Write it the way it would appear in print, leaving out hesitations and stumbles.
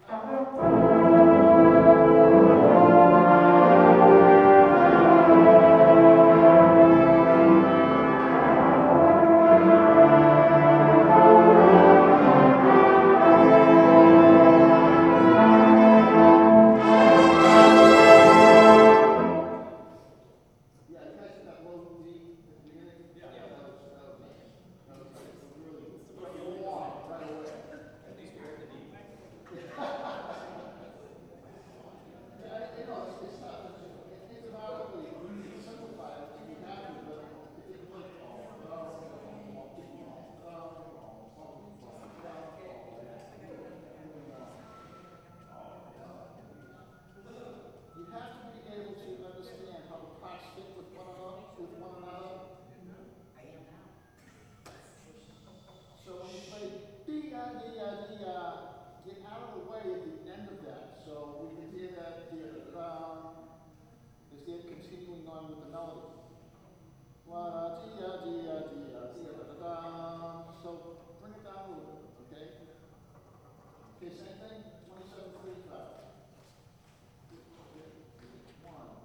You have to be able to understand how the parts fit with one another. So when you play dee-da, get out of the way at the end of that. So we can hear that is it continuing on with the melody. So bring it down a little bit, okay? Okay, same thing.